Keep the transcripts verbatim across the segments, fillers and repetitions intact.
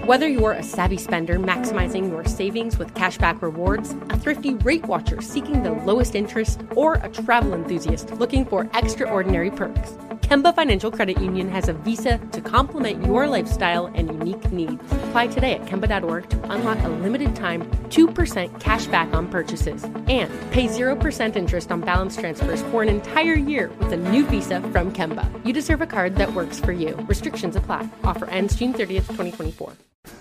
Whether you're a savvy spender maximizing your savings with cashback rewards, a thrifty rate watcher seeking the lowest interest, or a travel enthusiast looking for extraordinary perks, Kemba Financial Credit Union has a visa to complement your lifestyle and unique needs. Apply today at Kemba dot org to unlock a limited time two percent cash back on purchases and pay zero percent interest on balance transfers for an entire year with a new visa from Kemba. You deserve a card that works for you. Restrictions apply. Offer ends June thirtieth, twenty twenty-four.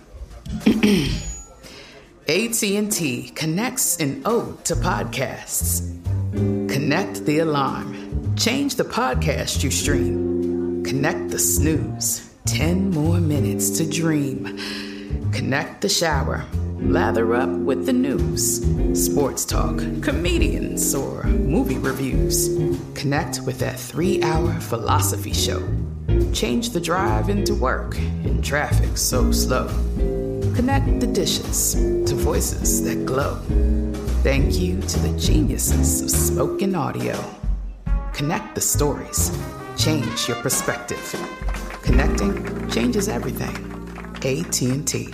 A T and T connects an ode to podcasts. Connect the alarm. Change the podcast you stream. Connect the snooze. Ten more minutes to dream. Connect the shower. Lather up with the news. Sports talk, comedians, or movie reviews. Connect with that three-hour philosophy show. Change the drive into work in traffic so slow. Connect the dishes to voices that glow. Thank you to the geniuses of spoken audio. Connect the stories. Change your perspective. Connecting changes everything. A T and T.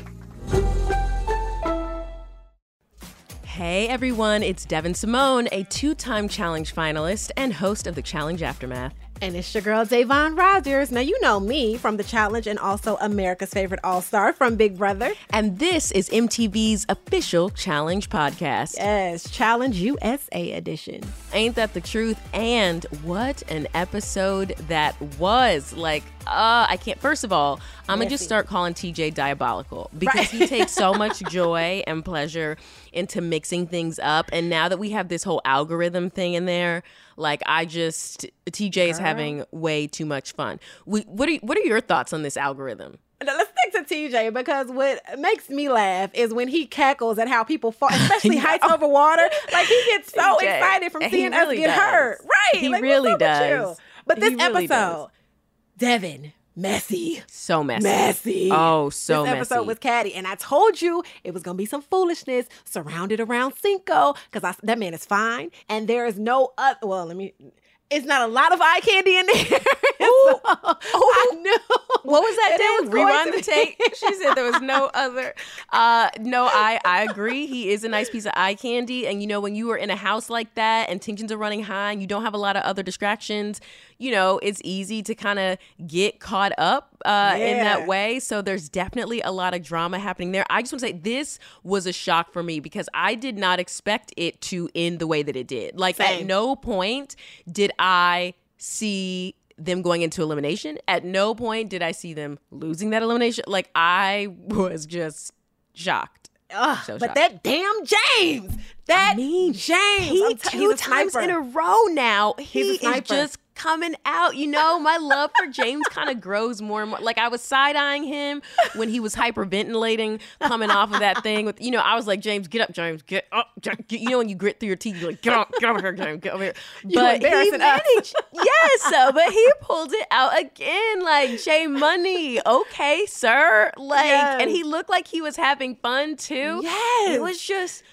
Hey everyone, it's Devin Simone, a two-time challenge finalist and host of the Challenge Aftermath. And it's your girl, Davon Rogers. Now, you know me from the Challenge and also America's Favorite All-Star from Big Brother. And this is M T V's official Challenge podcast. Yes, Challenge U S A edition. Ain't that the truth? And what an episode that was. Like, uh, I can't, first of all, I'm going to just start calling T J diabolical because right. he takes so much joy and pleasure into mixing things up. And now that we have this whole algorithm thing in there, like I just, T J is having way too much fun. We, what are what are your thoughts on this algorithm? Now, let's stick to T J because what makes me laugh is when he cackles at how people fall, especially heights over water. Like he gets so T J, excited from seeing really us get does. hurt. Right. He like, really does. But this really episode, does. Devin, messy. So messy. Messy. Oh, so this messy. This episode was catty. And I told you it was going to be some foolishness surrounded around Cinco because that man is fine. And there is no other, well, let me, it's not a lot of eye candy in there. Ooh. so, I knew. What was that, Dan? Rewind the tape. She said there was no other. Uh, no, I, I agree. He is a nice piece of eye candy. And, you know, when you are in a house like that and tensions are running high and you don't have a lot of other distractions, you know, it's easy to kind of get caught up uh, yeah. in that way. So there's definitely a lot of drama happening there. I just want to say this was a shock for me because I did not expect it to end the way that it did. Like Same. At no point did I see them going into elimination. At no point did I see them losing that elimination. Like I was just shocked. Ugh, so but shocked. that damn James, that I mean, James, he t- two times in a row now. He is just coming out. You know, my love for James kind of grows more and more. Like I was side-eyeing him when he was hyperventilating coming off of that thing with, you know, I was like, James, get up, James, get up. Get, you know, when you grit through your teeth, you're like, get up, get over here, James, get over here. But he managed, yes, so, but he pulled it out again, like, J Money, okay, sir. Like, yes. And he looked like he was having fun too. Yes. It was just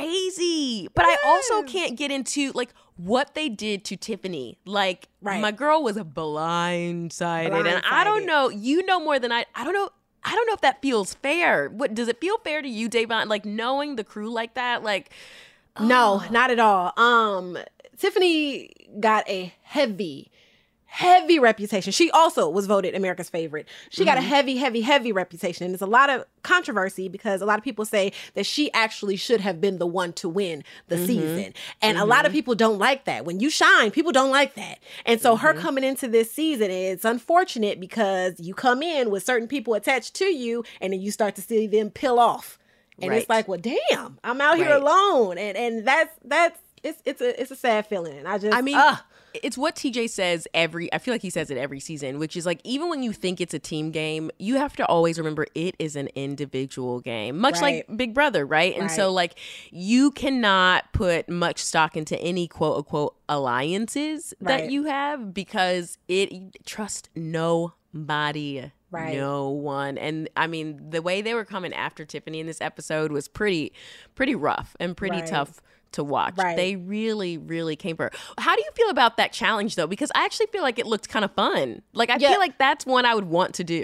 crazy. But yes. I also can't get into, like, what they did to Tiffany. Like, right. my girl was blindsided. blindsided. And I don't know, you know more than I, I don't know, I don't know if that feels fair. What, does it feel fair to you, Davon? Like, knowing the crew like that? Like, oh. No, not at all. Um, Tiffany got a heavy, heavy reputation. She also was voted America's favorite. She mm-hmm. got a heavy, heavy, heavy reputation. And there's a lot of controversy because a lot of people say that she actually should have been the one to win the mm-hmm. season. And mm-hmm. a lot of people don't like that. When you shine, people don't like that. And so mm-hmm. her coming into this season, it's unfortunate because you come in with certain people attached to you and then you start to see them peel off. And right. it's like, well, damn, I'm out here right. alone. And and that's, that's, it's it's a it's a sad feeling. And I just, I mean, uh, it's what T J says every, I feel like he says it every season, which is like, even when you think it's a team game, you have to always remember it is an individual game, much right. like Big Brother, right? And right. so like, you cannot put much stock into any quote unquote alliances right. that you have because it, trust nobody. Right. No one. And I mean, the way they were coming after Tiffany in this episode was pretty, pretty rough and pretty right. tough to watch. Right. They really, really came for her. How do you feel about that challenge though? Because I actually feel like it looked kind of fun. Like I yeah. feel like that's one I would want to do.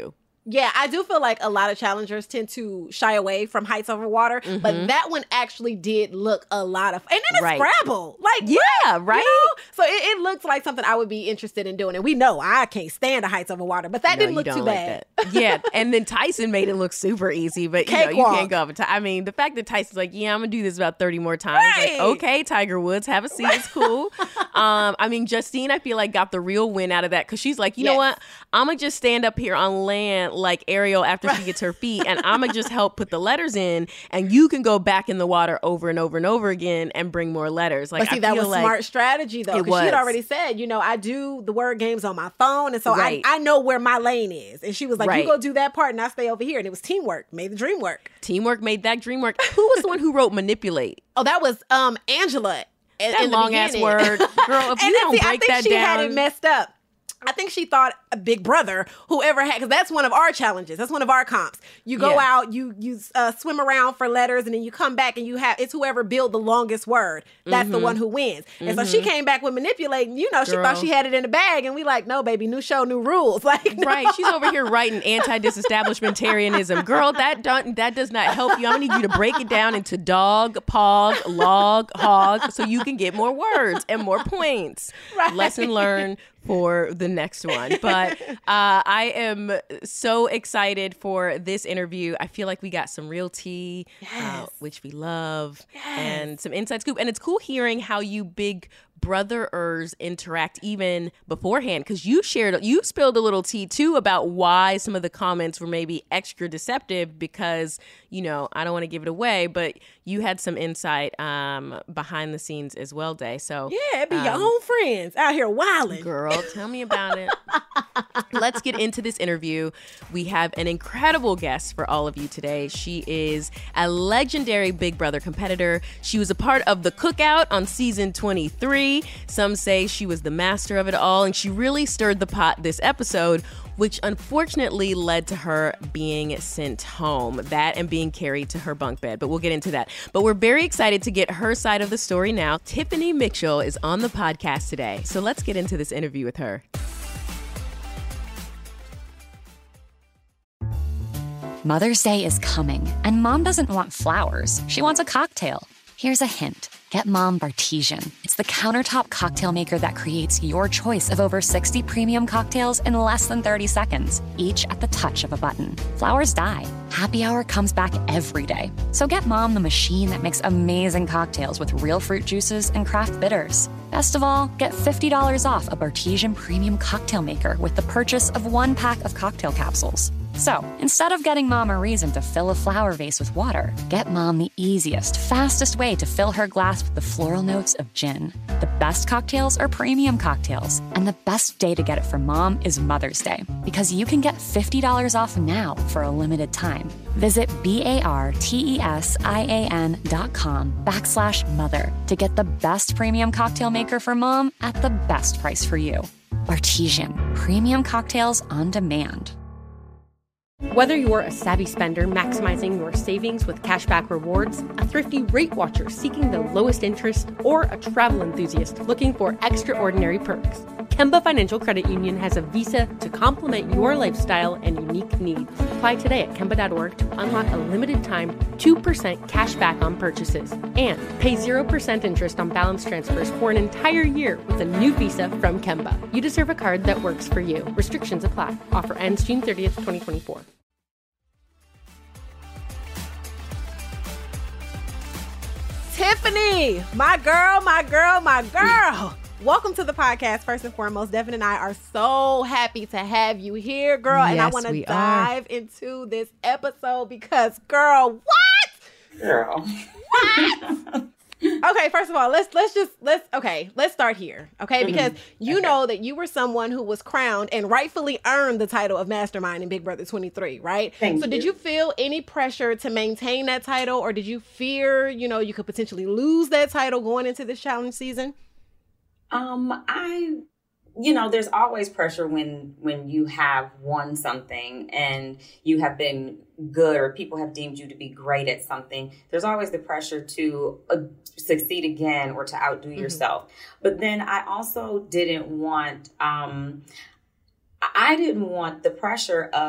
Yeah, I do feel like a lot of challengers tend to shy away from heights over water, mm-hmm. but that one actually did look a lot of, and then it's right. Scrabble. Like, yeah, right? You know? So it, it looks like something I would be interested in doing. And we know I can't stand the heights over water, but that no, didn't look too like bad. Yeah, and then Tyson made it look super easy, but you know, you can't go up. T- I mean, the fact that Tyson's like, yeah, I'm going to do this about thirty more times. Right. Like, okay, Tiger Woods, have a seat. It's cool. um, I mean, Justine, I feel like, got the real win out of that because she's like, you yes. know what? I'm going to just stand up here on land like Ariel after she gets her feet, and I'm going to just help put the letters in, and you can go back in the water over and over and over again and bring more letters. Like, but see, I that feel was like smart strategy, though, because she had already said, you know, I do the word games on my phone, and so right. I, I know where my lane is. And she was like, right. you go do that part, and I stay over here. And it was teamwork. Made the dream work. Teamwork made that dream work. Who was the one who wrote manipulate? Oh, that was um Angela. That in long-ass word. Girl, if you don't see, break I think that she down. had it messed up. I think she thought a Big Brother, whoever had, because that's one of our challenges. That's one of our comps. You go yeah. out, you you uh, swim around for letters, and then you come back and you have, it's whoever build the longest word. That's mm-hmm. the one who wins. And mm-hmm. so she came back with manipulating. You know, she Girl. thought she had it in the bag, and we like, no, baby, new show, new rules. Like, no. Right. She's over here writing anti-disestablishmentarianism. Girl, that don't, that does not help you. I'm going to need you to break it down into dog, pog, log, hog, so you can get more words and more points. Right. Lesson learned for the next one. But uh, I am so excited for this interview. I feel like we got some real tea, yes. uh, which we love, yes. and some inside scoop. And it's cool hearing how you big brotherers interact even beforehand, because you shared, you spilled a little tea too about why some of the comments were maybe extra deceptive, because, you know, I don't want to give it away, but you had some insight um, behind the scenes as well, Day. So yeah, it be um, your own friends out here wilding. Girl, tell me about it. Let's get into this interview. We have an incredible guest for all of you today. She is a legendary Big Brother competitor. She was a part of the Cookout on season twenty-three. Some say she was the master of it all, and she really stirred the pot this episode, which unfortunately led to her being sent home. That and being carried to her bunk bed, but we'll get into that. But we're very excited to get her side of the story now. Tiffany Mitchell is on the podcast today, so let's get into this interview with her. Mother's Day is coming, and Mom doesn't want flowers. She wants a cocktail. Here's a hint. Get Mom Bartesian. It's the countertop cocktail maker that creates your choice of over sixty premium cocktails in less than thirty seconds, each at the touch of a button. Flowers die. Happy Hour comes back every day. So get Mom the machine that makes amazing cocktails with real fruit juices and craft bitters. Best of all, get fifty dollars off a Bartesian premium cocktail maker with the purchase of one pack of cocktail capsules. So, instead of getting Mom a reason to fill a flower vase with water, get Mom the easiest, fastest way to fill her glass with the floral notes of gin. The best cocktails are premium cocktails, and the best day to get it for Mom is Mother's Day, because you can get fifty dollars off now for a limited time. Visit B-A-R-T-E-S-I-A-N dot com backslash mother to get the best premium cocktail maker for Mom at the best price for you. Bartesian, premium cocktails on demand. Whether you're a savvy spender maximizing your savings with cashback rewards, a thrifty rate watcher seeking the lowest interest, or a travel enthusiast looking for extraordinary perks, Kemba Financial Credit Union has a visa to complement your lifestyle and unique needs. Apply today at Kemba dot org to unlock a limited time two percent cash back on purchases and pay zero percent interest on balance transfers for an entire year with a new visa from Kemba. You deserve a card that works for you. Restrictions apply. Offer ends June thirtieth, twenty twenty-four. Tiffany, my girl, my girl, my girl. Welcome to the podcast. First and foremost, Devin and I are so happy to have you here, girl. Yes, and I want to dive are. into this episode because, girl, what? Girl. What? Okay, first of all, let's let's just let's okay, let's start here. Okay, because mm-hmm. you okay. know that you were someone who was crowned and rightfully earned the title of Mastermind in Big Brother twenty-three, right? Thank so you. Did you feel any pressure to maintain that title, or did you fear, you know, you could potentially lose that title going into this challenge season? Um, I you know, there's always pressure when when you have won something and you have been good, or people have deemed you to be great at something. There's always the pressure to uh, succeed again or to outdo mm-hmm. yourself. But then I also didn't want, um, I didn't want the pressure of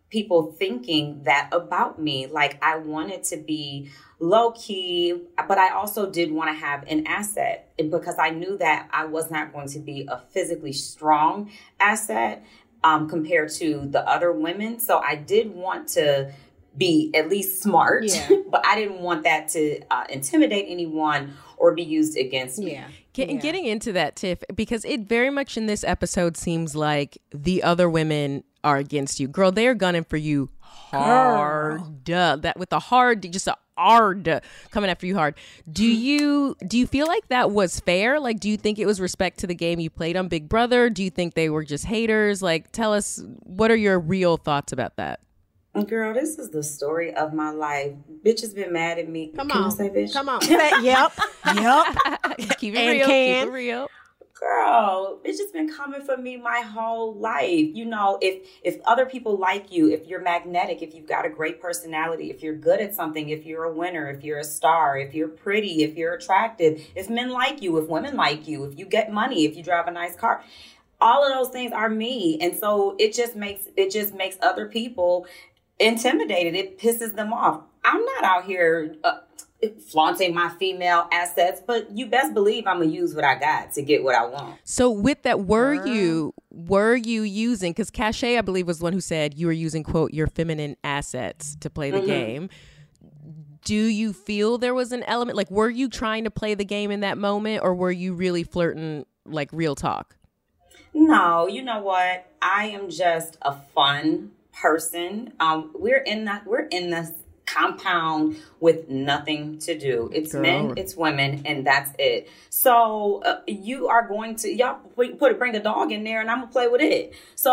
people thinking that about me. Like, I wanted to be low key, but I also did want to have an asset because I knew that I was not going to be a physically strong asset um, compared to the other women. So I did want to be at least smart, yeah. but I didn't want that to uh, intimidate anyone or be used against me. Yeah. Get, yeah. Getting into that, Tiff, because it very much in this episode seems like the other women are against you. Girl, they're gunning for you hard. Girl. That with a hard, just a hard coming after you hard. Do you do you feel like that was fair? Like, do you think it was respect to the game you played on Big Brother? Do you think they were just haters? Like, tell us, what are your real thoughts about that? Girl, this is the story of my life. Bitch has been mad at me. Come Can on. I say bitch? Come on. Say, yep. Yep. Keep it And real. can. Keep it real. Girl, bitch has been coming for me my whole life. You know, if if other people like you, if you're magnetic, if you've got a great personality, if you're good at something, if you're a winner, if you're a star, if you're pretty, if you're attractive, if men like you, if women like you, if you get money, if you drive a nice car, all of those things are me. And so it just makes it just makes other people intimidated. It pisses them off. I'm not out here uh, flaunting my female assets, but you best believe I'm gonna use what I got to get what I want. So with that, were uh, you were you using, because Cachet, I believe, was the one who said you were using, quote, your feminine assets to play the mm-hmm. game. Do you feel there was an element, like, were you trying to play the game in that moment, or were you really flirting, like, real talk? No, you know what? I am just a fun person. Um, we're in that. We're in this compound with nothing to do. It's Girl. men, it's women, and that's it. So uh, you are going to y'all put, put bring a dog in there, and I'm gonna play with it. So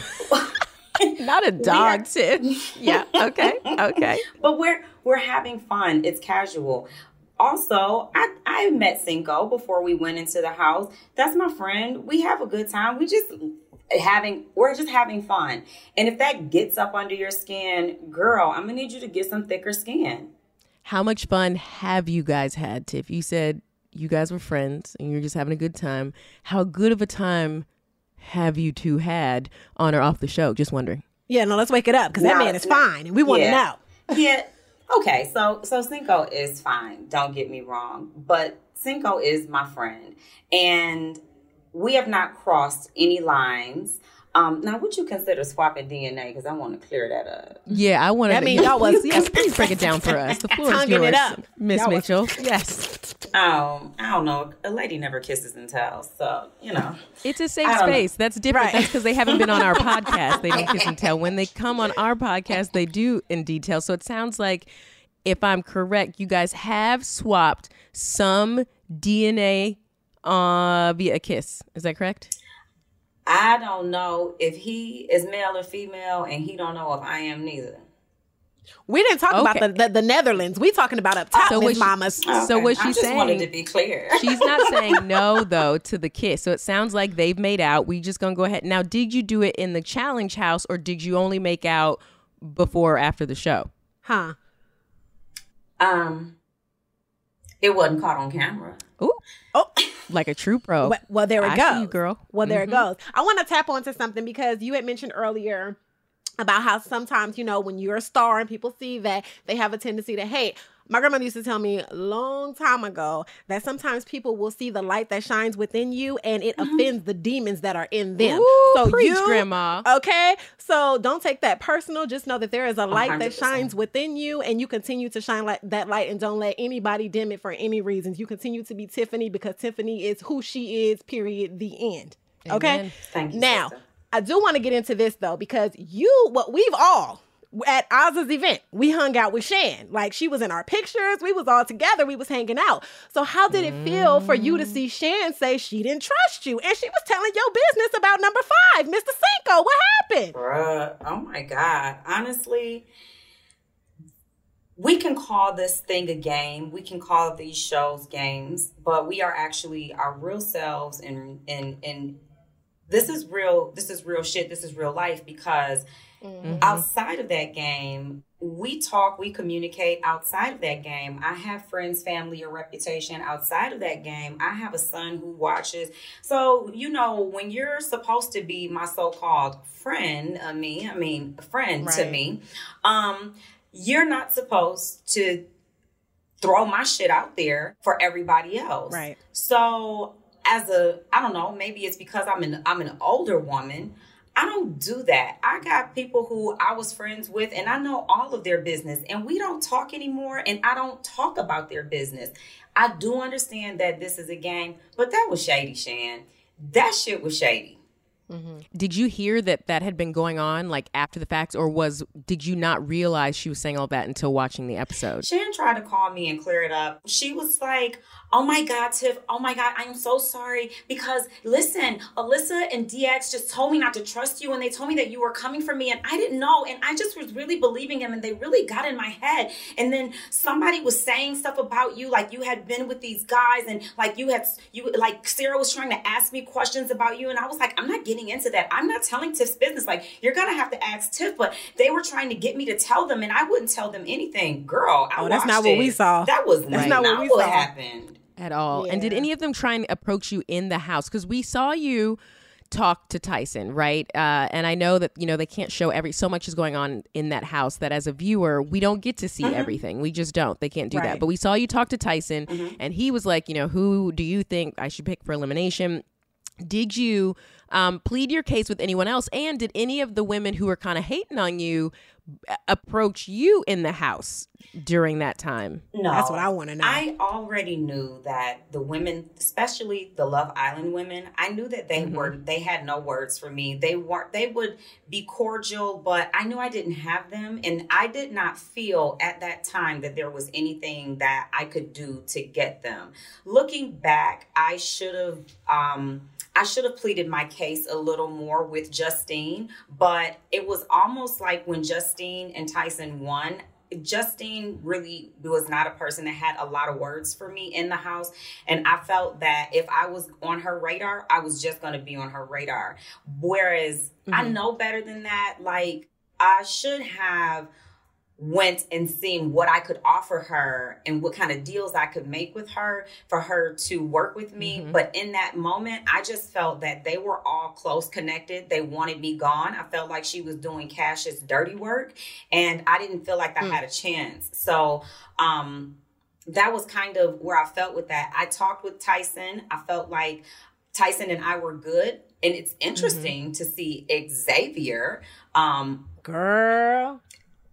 not a dog, Tiff. Yeah. Okay. Okay. But we're we're having fun. It's casual. Also, I, I met Cinco before we went into the house. That's my friend. We have a good time. We just having, we're just having fun. And if that gets up under your skin, girl, I'm gonna need you to get some thicker skin. How much fun have you guys had, Tiff? You said you guys were friends and you're just having a good time. How good of a time have you two had on or off the show? Just wondering. Yeah, no, let's wake it up, because that man is fine and we want yeah. to know. Yeah. Okay, so so Cinco is fine. Don't get me wrong, but Cinco is my friend, and we have not crossed any lines. Um, now, would you consider swapping D N A? Because I want to clear that up. Yeah, I want to. I mean, y'all was yes. Please break it down for us. The floor is yours, Miss Mitchell. Was... Yes. Um, I don't know. A lady never kisses and tells, so you know. It's a safe space. Know. That's different. Right. That's because they haven't been on our podcast. They don't kiss and tell. When they come on our podcast, they do in detail. So it sounds like, if I'm correct, you guys have swapped some D N A uh, via a kiss. Is that correct? I don't know if he is male or female, and he don't know if I am neither. We didn't talk okay. about the, the, the Netherlands. We talking about up top, so Miss Mamas. Okay. So what she's I just saying, wanted to be clear. She's not saying no, though, to the kiss. So it sounds like they've made out. We just going to go ahead. Now, did you do it in the challenge house, or did you only make out before or after the show? Huh? Um, it wasn't caught on camera. Ooh. Oh, like a true pro. Well, well there it I goes. See you, girl. Well, there mm-hmm. it goes. I want to tap onto something, because you had mentioned earlier about how sometimes, you know, when you're a star and people see that, they have a tendency to hate. My grandmother used to tell me a long time ago that sometimes people will see the light that shines within you, and it mm-hmm. offends the demons that are in them. Ooh, so preach, you, Grandma. Okay, so don't take that personal. Just know that there is a light one hundred percent that shines within you, and you continue to shine like that light, and don't let anybody dim it for any reasons. You continue to be Tiffany, because Tiffany is who she is. Period. The end. Okay. Amen. Thank you. Now, sister. I do want to get into this though, because you, what we've all. At Oz's event, we hung out with Shan. Like, she was in our pictures. We was all together. We was hanging out. So how did it feel for you to see Shan say she didn't trust you? And she was telling your business about number five, Mister Cinco. What happened? Bruh, oh my God. Honestly, we can call this thing a game. We can call these shows games, but we are actually our real selves, and and and this is real, this is real shit, this is real life, because mm-hmm. outside of that game, we talk, we communicate outside of that game. I have friends, family, or reputation outside of that game. I have a son who watches. So, you know, when you're supposed to be my so-called friend of me, I mean, a friend right. to me, um, you're not supposed to throw my shit out there for everybody else. Right. So as a, I don't know, maybe it's because I'm an, I'm an older woman. I don't do that. I got people who I was friends with and I know all of their business and we don't talk anymore and I don't talk about their business. I do understand that this is a game, but that was shady, Shan. That shit was shady. Mm-hmm. Did you hear that that had been going on like after the fact, or was did you not realize she was saying all that until watching the episode? Shan tried to call me and clear it up. She was like, oh my God, Tiff, oh my God, I am so sorry because listen, Alyssa and D X just told me not to trust you and they told me that you were coming for me and I didn't know and I just was really believing him and they really got in my head. And then somebody was saying stuff about you like you had been with these guys and like you had, you like Sarah was trying to ask me questions about you and I was like, I'm not getting into that. I'm not telling Tiff's business. Like, you're going to have to ask Tiff, but they were trying to get me to tell them and I wouldn't tell them anything. Girl, I oh, that's not it. what we saw. That was that's right. not what, not we what saw. happened. At all. Yeah. And did any of them try and approach you in the house? Because we saw you talk to Tyson, right? Uh, and I know that, you know, they can't show every, so much is going on in that house that as a viewer, we don't get to see mm-hmm. everything. We just don't. They can't do right. that. But we saw you talk to Tyson mm-hmm. and he was like, you know, who do you think I should pick for elimination? Did you um, plead your case with anyone else? And did any of the women who were kind of hating on you approach you in the house during that time? No. That's what I want to know. I already knew that the women, especially the Love Island women, I knew that they mm-hmm. were, they had no words for me. They weren't, they would be cordial, but I knew I didn't have them. And I did not feel at that time that there was anything that I could do to get them. Looking back, I should have, um, I should have pleaded my case a little more with Justine, but it was almost like when Justine and Tyson won, Justine really was not a person that had a lot of words for me in the house. And I felt that if I was on her radar, I was just going to be on her radar. Whereas mm-hmm. I know better than that. Like, I should have went and seen what I could offer her and what kind of deals I could make with her for her to work with me. Mm-hmm. But in that moment, I just felt that they were all close connected. They wanted me gone. I felt like she was doing Cash's dirty work and I didn't feel like I mm. had a chance. So, um, that was kind of where I felt with that. I talked with Tyson. I felt like Tyson and I were good. And it's interesting mm-hmm. to see Xavier. Um, Girl.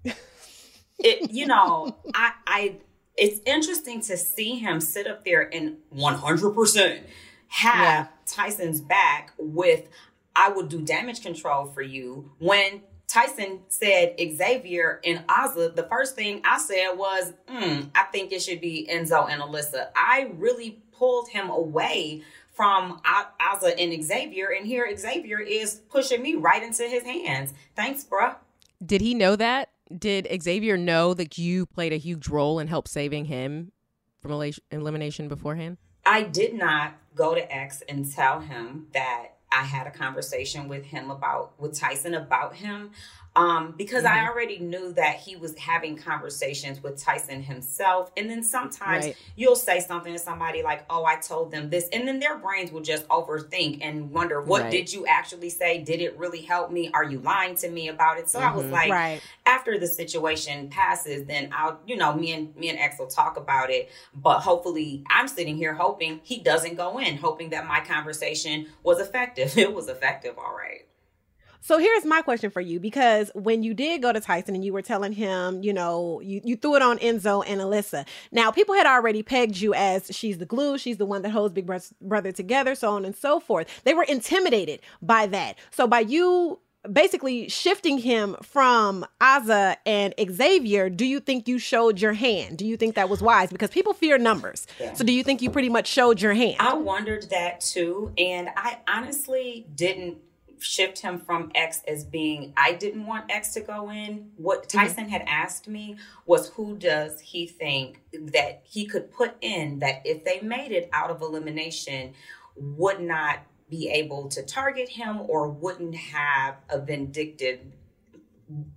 It, you know, I, I, it's interesting to see him sit up there and one hundred percent have yeah. Tyson's back with, I will do damage control for you. When Tyson said Xavier and Azah, the first thing I said was, mm, I think it should be Enzo and Alyssa. I really pulled him away from Azah and Xavier, and here Xavier is pushing me right into his hands. Thanks, bruh. Did he know that? Did Xavier know that you played a huge role in help saving him from elimination beforehand? I did not go to X and tell him that I had a conversation with him about, with Tyson about him. Um, because mm-hmm. I already knew that he was having conversations with Tyson himself. And then sometimes right. you'll say something to somebody like, oh, I told them this. And then their brains will just overthink and wonder, what right. did you actually say? Did it really help me? Are you lying to me about it? So mm-hmm. I was like, right. after the situation passes, then I'll, you know, me and me and X will talk about it. But hopefully I'm sitting here hoping he doesn't go in, hoping that my conversation was effective. It was effective. All right. So here's my question for you, because when you did go to Tyson and you were telling him, you know, you, you threw it on Enzo and Alyssa. Now, people had already pegged you as she's the glue. She's the one that holds Big Brother together, so on and so forth. They were intimidated by that. So by you basically shifting him from Azah and Xavier, do you think you showed your hand? Do you think that was wise? Because people fear numbers. Yeah. So do you think you pretty much showed your hand? I wondered that too. And I honestly didn't shift him from X as being, I didn't want X to go in. What Tyson mm-hmm. had asked me was, who does he think that he could put in that if they made it out of elimination would not be able to target him or wouldn't have a vindictive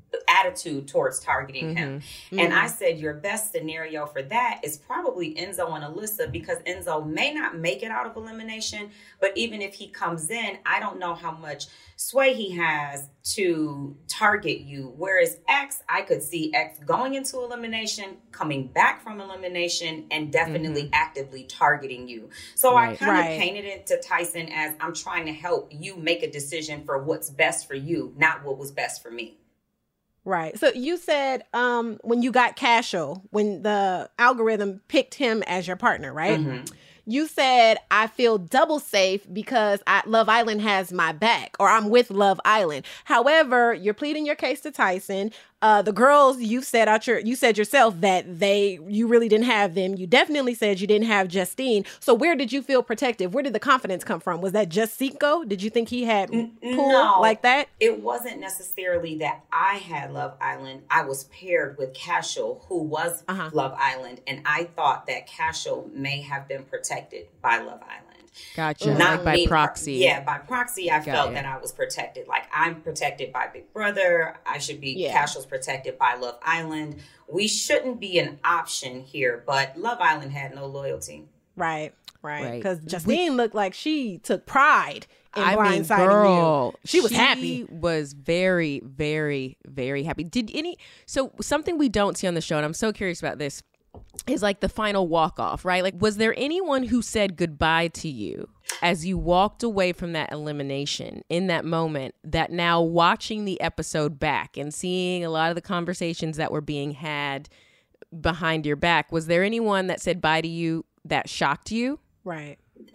attitude towards targeting mm-hmm. him. Mm-hmm. And I said, your best scenario for that is probably Enzo and Alyssa, because Enzo may not make it out of elimination, but even if he comes in, I don't know how much sway he has to target you. Whereas X, I could see X going into elimination, coming back from elimination, and definitely mm-hmm. actively targeting you. So right. I kind of right. painted it to Tyson as, I'm trying to help you make a decision for what's best for you, not what was best for me. Right. So you said um, when you got Cashel, when the algorithm picked him as your partner, right? Mm-hmm. You said, I feel double safe because I, Love Island has my back, or I'm with Love Island. However, you're pleading your case to Tyson. Uh, the girls, you said out your, you said yourself that they, you really didn't have them. You definitely said you didn't have Justine. So where did you feel protective? Where did the confidence come from? Was that just Cinco? Did you think he had pull no, like that? It wasn't necessarily that I had Love Island. I was paired with Cashel, who was uh-huh. Love Island. And I thought that Cashel may have been protected by Love Island. Gotcha. Not like by proxy. Yeah, by proxy, I Got felt it. that I was protected. Like, I'm protected by Big Brother. I should be, yeah. Cashel's protected by Love Island. We shouldn't be an option here, but Love Island had no loyalty. Right, right. Because right. Justine we, looked like she took pride in I mean, blindsiding girl, you. She was she happy. She was very, very, very happy. Did any, so something we don't see on the show, and I'm so curious about this, is like the final walk off, right? Like, was there anyone who said goodbye to you as you walked away from that elimination in that moment, that now watching the episode back and seeing a lot of the conversations that were being had behind your back, was there anyone that said bye to you that shocked you? Right.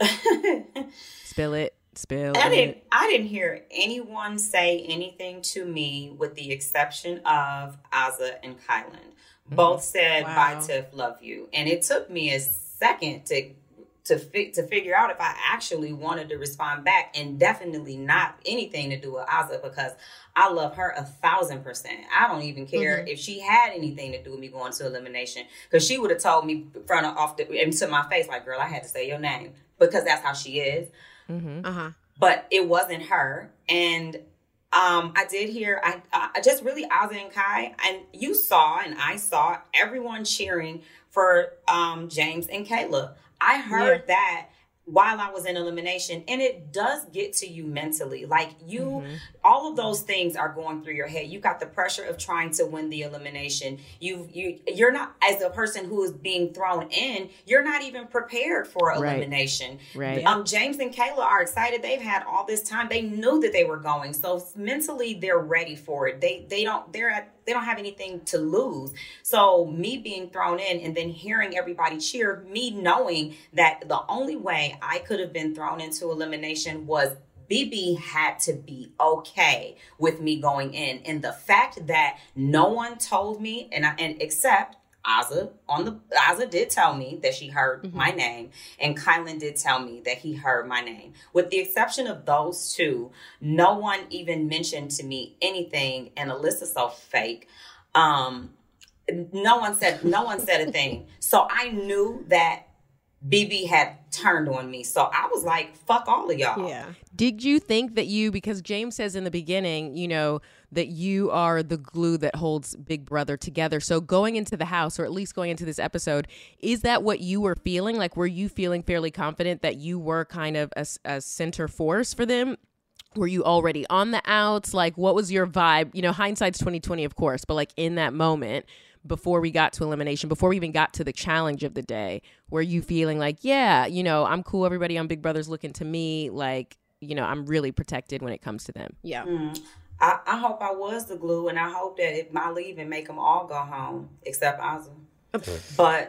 Spill it. Spill I it. didn't, I didn't hear anyone say anything to me with the exception of Azah and Kyland. Both said, wow. Bye, Tiff, love you. And it took me a second to to fi- to figure out if I actually wanted to respond back, and definitely not anything to do with Azah, because I love her a thousand percent. I don't even care mm-hmm. if she had anything to do with me going to elimination, because she would have told me front of, off the, into my face, like, girl, I had to say your name, because that's how she is. Mm-hmm. Uh-huh. But it wasn't her. And Um, I did hear, I, I just really Azah and Kai, and you saw, and I saw everyone cheering for um, James and Kayla. I heard yeah. that while I was in elimination, and it does get to you mentally. Like, you, mm-hmm. all of those things are going through your head. You got the pressure of trying to win the elimination. You, you, you're not, as a person who is being thrown in, you're not even prepared for elimination. Right. right. Um, James and Kayla are excited. They've had all this time. They knew that they were going, so mentally they're ready for it. They, they don't, they're at, they don't have anything to lose. So me being thrown in and then hearing everybody cheer, me knowing that the only way I could have been thrown into elimination was B B had to be okay with me going in. And the fact that no one told me, and I, and except Azah on the Azah did tell me that she heard mm-hmm. my name, and Kyland did tell me that he heard my name. With the exception of those two, no one even mentioned to me anything. And Alyssa's so fake. Um, no one said no one said a thing. So I knew that B B had turned on me. So I was like, fuck all of y'all. Yeah. Did you think that you, because James says in the beginning, you know, that you are the glue that holds Big Brother together. So going into the house, or at least going into this episode, is that what you were feeling? Like, were you feeling fairly confident that you were kind of a, a center force for them? Were you already on the outs? Like, what was your vibe? You know, hindsight's twenty twenty, of course, but like in that moment, before we got to elimination, before we even got to the challenge of the day, were you feeling like, yeah, you know, I'm cool. Everybody on Big Brother's looking to me. Like, you know, I'm really protected when it comes to them. Yeah. Mm. I, I hope I was the glue, and I hope that it, my leaving make them all go home, except Azah. But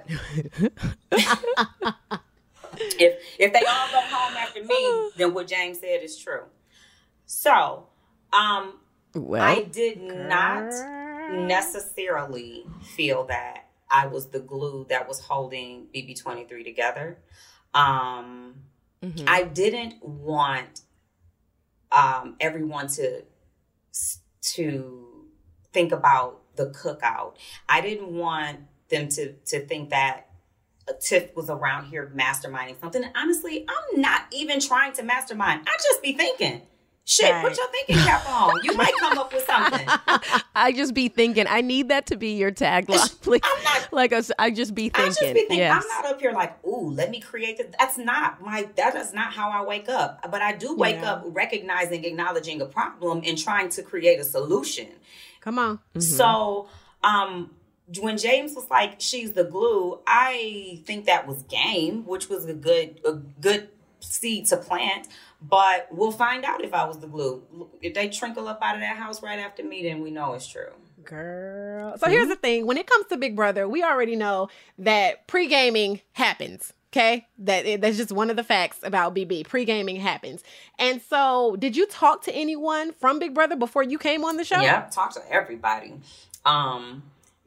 if if they all go home after me, then what James said is true. So, um, well, I did not necessarily feel that I was the glue that was holding B B twenty-three together. Um, mm-hmm. I didn't want um, everyone to to think about the cookout. I didn't want them to to think that Tiff was around here masterminding something. And honestly, I'm not even trying to mastermind. I just be thinking. Shit, right. Put your thinking cap on. You might come up with something. I just be thinking, I need that to be your tagline, please. I'm not, like, a, I just be thinking. I just be thinking. Yes. I'm not up here like, ooh, let me create this. That's not my, that is not how I wake up. But I do wake yeah. up recognizing, acknowledging a problem and trying to create a solution. Come on. Mm-hmm. So, um, when James was like, she's the glue, I think that was game, which was a good, a good seed to plant. But we'll find out if I was the glue. If they trinkle up out of that house right after me, then we know it's true. Girl. So mm-hmm. here's the thing. When it comes to Big Brother, we already know that pre-gaming happens. Okay? That That's just one of the facts about B B. Pre-gaming happens. And so did you talk to anyone from Big Brother before you came on the show? Yeah, talk to everybody. Um...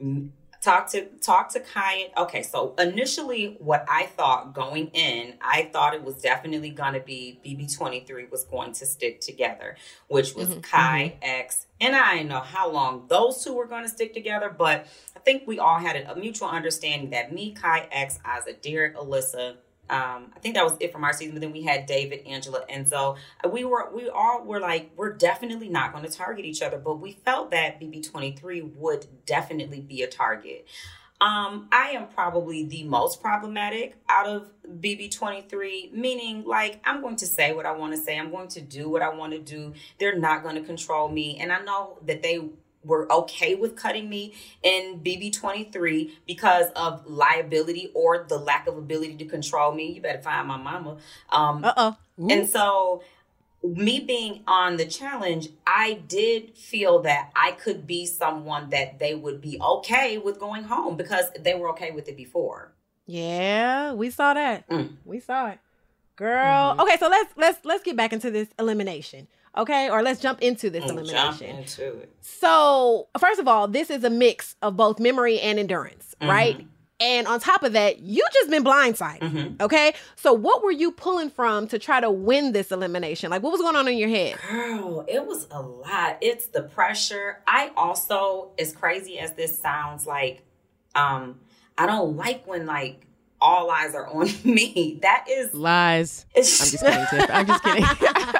Talk to talk to Kai. Okay, so initially what I thought going in, I thought it was definitely going to be B B twenty-three was going to stick together, which was mm-hmm, Kai, mm-hmm. X, and I didn't know how long those two were going to stick together, but I think we all had a, a mutual understanding that me, Kai, X, Isaac, Derek, Alyssa, Um, I think that was it from our season. But then we had David, Angela, Enzo. We were, we all were like, we're definitely not going to target each other. But we felt that B B twenty-three would definitely be a target. Um, I am probably the most problematic out of B B twenty-three, meaning like I'm going to say what I want to say. I'm going to do what I want to do. They're not going to control me. And I know that they were okay with cutting me in B B twenty-three because of liability or the lack of ability to control me. You better find my mama. Um, Uh-oh. Ooh. And so me being on the challenge, I did feel that I could be someone that they would be okay with going home because they were okay with it before. Yeah, we saw that. Mm. We saw it. Girl. Mm-hmm. Okay, so let's let's let's get back into this elimination. Okay, or let's jump into this mm, elimination. Jump into it. So, first of all, this is a mix of both memory and endurance, mm-hmm. right? And on top of that, you just been blindsided, mm-hmm. okay? So what were you pulling from to try to win this elimination? Like, what was going on in your head? Girl, it was a lot. It's the pressure. I also, as crazy as this sounds, like, um, I don't like when, like, all eyes are on me. That is... Lies. I'm just kidding, Tiff. I'm just kidding.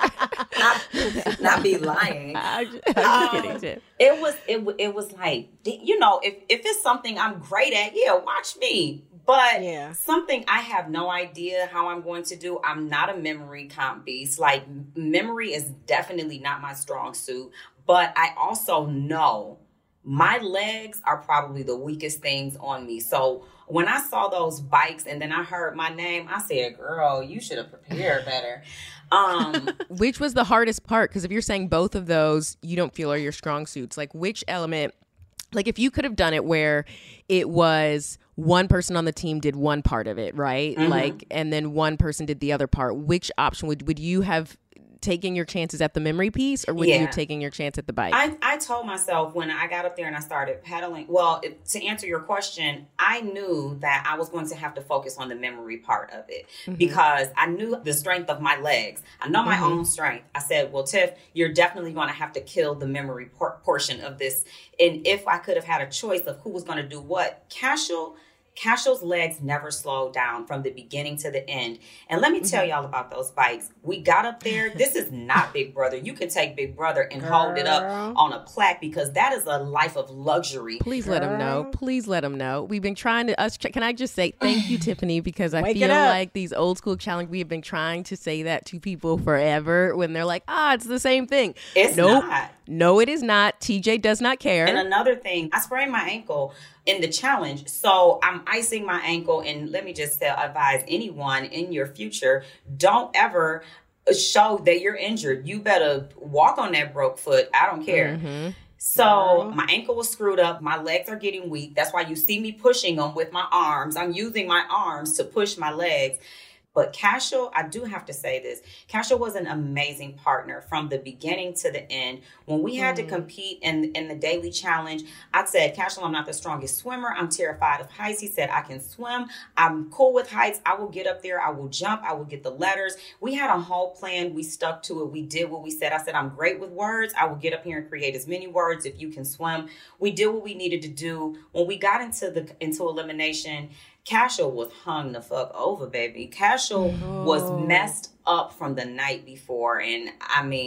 not, not be lying. I'm just, I'm just um, kidding, Tiff. It was, it, it was like, you know, if, if it's something I'm great at, yeah, watch me. But yeah. something I have no idea how I'm going to do. I'm not a memory comp beast. Like, memory is definitely not my strong suit. But I also know my legs are probably the weakest things on me. So when I saw those bikes and then I heard my name, I said, girl, you should have prepared better. Um, which was the hardest part? Because if you're saying both of those, you don't feel are your strong suits. Like, which element, like if you could have done it where it was one person on the team did one part of it, right? Mm-hmm. Like, and then one person did the other part. Which option would, would you have taking your chances at the memory piece, or would yeah. you have taken your chance at the bike? I, I told myself when I got up there and I started pedaling, well, it, to answer your question, I knew that I was going to have to focus on the memory part of it mm-hmm. because I knew the strength of my legs. I know my mm-hmm. own strength. I said, well, Tiff, you're definitely going to have to kill the memory por- portion of this. And if I could have had a choice of who was going to do what, Cashel, Cashel's legs never slowed down from the beginning to the end. And let me tell y'all about those bikes. We got up there. This is not Big Brother. You can take Big Brother and Girl. hold it up on a plaque because that is a life of luxury. Please Girl. let them know. Please let them know. We've been trying to, us. Can I just say thank you, Tiffany, because I Wake feel like these old school challenge, we have been trying to say that to people forever when they're like, ah, it's the same thing. It's nope. not. No, it is not. T J does not care. And another thing, I sprained my ankle in the challenge. So I'm icing my ankle. And let me just advise anyone in your future, don't ever show that you're injured. You better walk on that broke foot. I don't care. Mm-hmm. So Girl. my ankle was screwed up. My legs are getting weak. That's why you see me pushing them with my arms. I'm using my arms to push my legs. But Cashel, I do have to say this, Cashel was an amazing partner from the beginning to the end. When we had mm. to compete in, in the daily challenge, I said, Cashel, I'm not the strongest swimmer. I'm terrified of heights. He said, I can swim. I'm cool with heights. I will get up there. I will jump. I will get the letters. We had a whole plan. We stuck to it. We did what we said. I said, I'm great with words. I will get up here and create as many words if you can swim. We did what we needed to do. When we got into the into elimination, Cashel was hung the fuck over, baby. Cashel oh. was messed up from the night before. And I mean,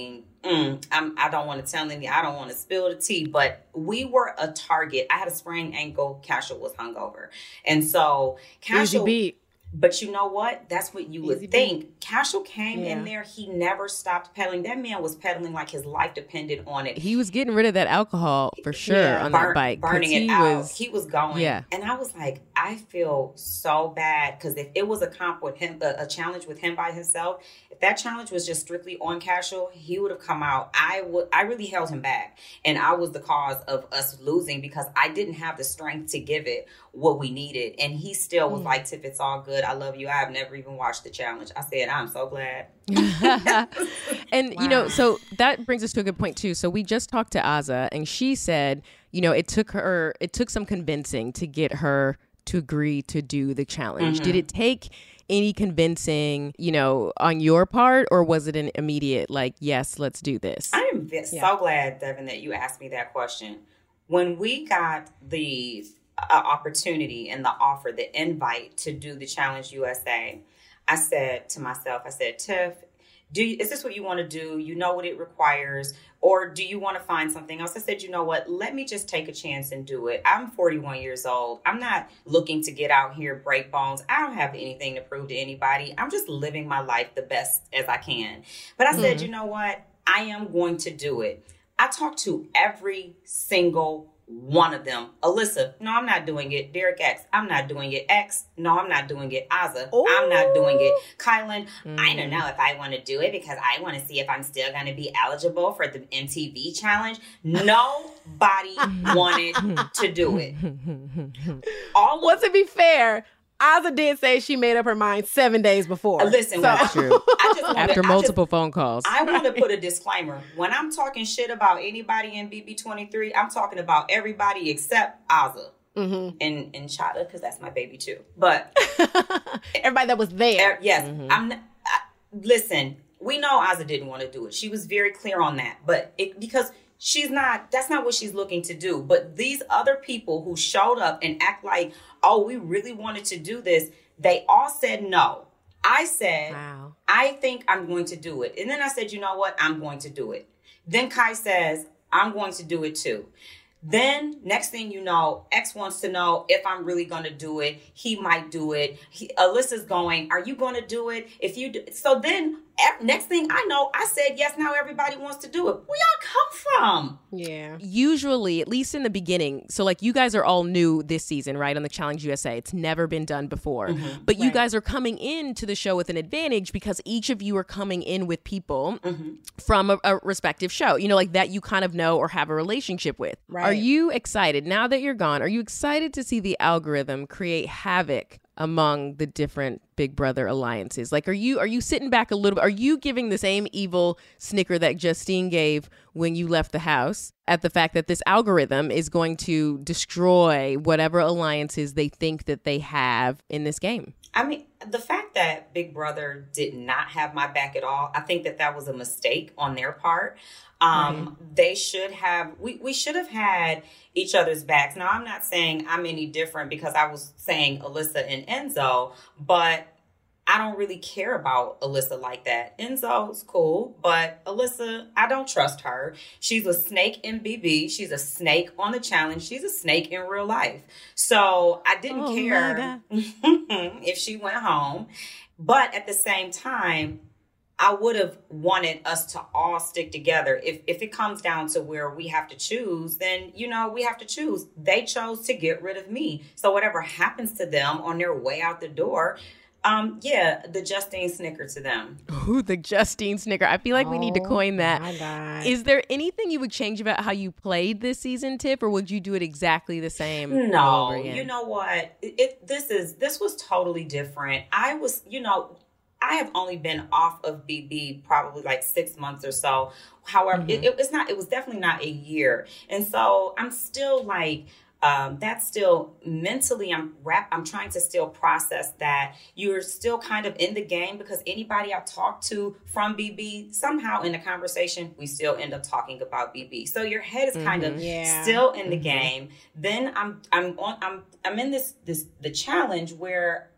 mm, I'm, I don't want to tell any, I don't want to spill the tea, but we were a target. I had a sprained ankle. Cashel was hungover. And so Cashel, but you know what? That's what you would Easy think. Beat. Cashel came yeah. in there. He never stopped pedaling. That man was pedaling like his life depended on it. He was getting rid of that alcohol for sure yeah, on burn, that bike. Burning it he out. Was, he was going. Yeah. And I was like, I feel so bad because if it was a comp with him, a, a challenge with him by himself, if that challenge was just strictly on Cashel, he would have come out. I would. I really held him back. And I was the cause of us losing because I didn't have the strength to give it what we needed. And he still was mm. like, Tiff, it's all good. I love you. I have never even watched the challenge. I said, I'm so glad. And, wow. you know, so that brings us to a good point, too. So we just talked to Azah, and she said, you know, it took her, it took some convincing to get her to agree to do the challenge. Mm-hmm. Did it take any convincing, you know, on your part, or was it an immediate, like, yes, let's do this? I am yeah. so glad, Devin, that you asked me that question. When we got the uh, opportunity and the offer, the invite to do the Challenge U S A, I said to myself, I said, Tiff, do you, is this what you want to do? You know what it requires? Or do you want to find something else? I said, you know what? Let me just take a chance and do it. I'm forty-one years old. I'm not looking to get out here, break bones. I don't have anything to prove to anybody. I'm just living my life the best as I can. But I mm-hmm. said, you know what? I am going to do it. I talked to every single one of them. Alyssa, no, I'm not doing it. Derek X, I'm not doing it. X, no, I'm not doing it. Azah, Ooh. I'm not doing it. Kylan, mm. I don't know if I want to do it because I want to see if I'm still going to be eligible for the M T V challenge. Nobody wanted to do it. All well, to be fair, Azah did say she made up her mind seven days before. Listen, so. that's true. I just wanna, After multiple I just, phone calls. I want to put a disclaimer. When I'm talking shit about anybody in B B twenty-three, I'm talking about everybody except Azah. Mm-hmm. And, and Chada, because that's my baby too. But everybody that was there. Er, yes. Mm-hmm. I'm. Not, I, listen, we know Azah didn't want to do it. She was very clear on that. But it, because she's not, that's not what she's looking to do. But these other people who showed up and act like, oh, we really wanted to do this, they all said no. I said, wow. I think I'm going to do it. And then I said, you know what? I'm going to do it. Then Kai says, I'm going to do it too. Then next thing you know, X wants to know if I'm really going to do it. He might do it. He, Alyssa's going, are you going to do it? If you do, so then next thing I know, I said, yes, now everybody wants to do it. Where y'all come from? Yeah. Usually, at least in the beginning, so like you guys are all new this season, right? On the Challenge U S A. It's never been done before. Mm-hmm. But you right. guys are coming into the show with an advantage because each of you are coming in with people mm-hmm. from a, a respective show, you know, like that you kind of know or have a relationship with. Right. Are you excited, now that you're gone, are you excited to see the algorithm create havoc among the different Big Brother alliances? Like, are you are you sitting back a little bit? Are you giving the same evil snicker that Justine gave when you left the house at the fact that this algorithm is going to destroy whatever alliances they think that they have in this game? I mean, the fact that Big Brother did not have my back at all, I think that that was a mistake on their part. Um, right. They should have, we, we should have had each other's backs. Now, I'm not saying I'm any different because I was saying Alyssa and Enzo, but I don't really care about Alyssa like that. Enzo's cool, but Alyssa, I don't trust her. She's a snake in B B. She's a snake on the challenge. She's a snake in real life. So I didn't oh, care if she went home. But at the same time, I would have wanted us to all stick together. If if it comes down to where we have to choose, then, you know, we have to choose. They chose to get rid of me. So whatever happens to them on their way out the door, um, yeah, the Justine Snicker to them. Ooh, the Justine Snicker. I feel like oh, we need to coin that. My God. Is there anything you would change about how you played this season, Tiff, or would you do it exactly the same? No, all over again? You know what? It, it this is this was totally different. I was, you know, I have only been off of B B probably like six months or so. However, mm-hmm. it, it, it's not, it was definitely not a year. And so I'm still like, um, that's still mentally, I'm wrap, I'm trying to still process that you're still kind of in the game, because anybody I've talked to from B B, somehow in the conversation, we still end up talking about B B. So your head is kind mm-hmm. of yeah. still in the mm-hmm. game. Then I'm, I'm on, I'm, I'm in this, this, the challenge where